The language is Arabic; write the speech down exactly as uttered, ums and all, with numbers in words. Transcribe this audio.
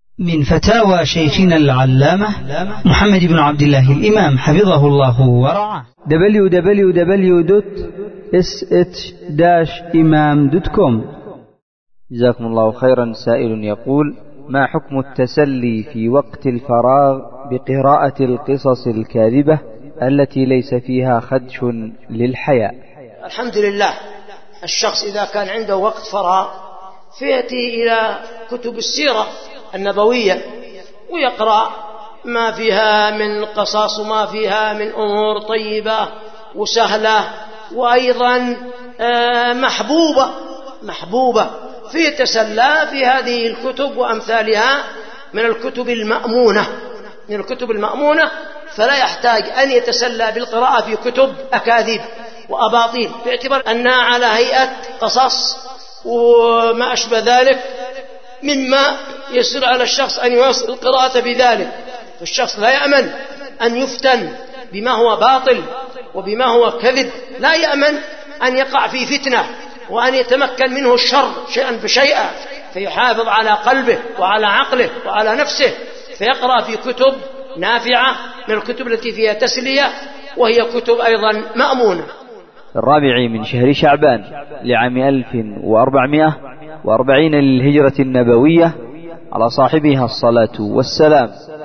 من فتاوى شيخنا العلامة محمد بن عبد الله الإمام حفظه الله ورعاه. دبليو دبليو دبليو دوت إس إتش إمام دوت كوم. جزاكم الله خيرا. سائل يقول: ما حكم التسلي في وقت الفراغ بقراءة القصص الكاذبة التي ليس فيها خدش للحياء؟ الحمد لله، الشخص إذا كان عنده وقت فراغ فيأتي إلى كتب السيرة النبوية ويقرأ ما فيها من قصص وما فيها من أمور طيبة وسهلة وأيضا محبوبة محبوبة فيتسلى في هذه الكتب وأمثالها من الكتب المأمونة من الكتب المأمونة فلا يحتاج أن يتسلى بالقراءة في كتب أكاذيب وأباطيل، باعتبار أنها على هيئة قصص وما أشبه ذلك مما يسر على الشخص أن يواصل القراءة بذلك. فالشخص لا يأمن أن يفتن بما هو باطل وبما هو كذب، لا يأمن أن يقع في فتنة وأن يتمكن منه الشر شيئا فشيئا، فيحافظ على قلبه وعلى عقله وعلى نفسه، فيقرأ في كتب نافعة من الكتب التي فيها تسلية وهي كتب أيضا مأمونة. الرابع من شهر شعبان لعام ألف وأربعمائة وأربعين للهجرة النبوية على صاحبها الصلاة والسلام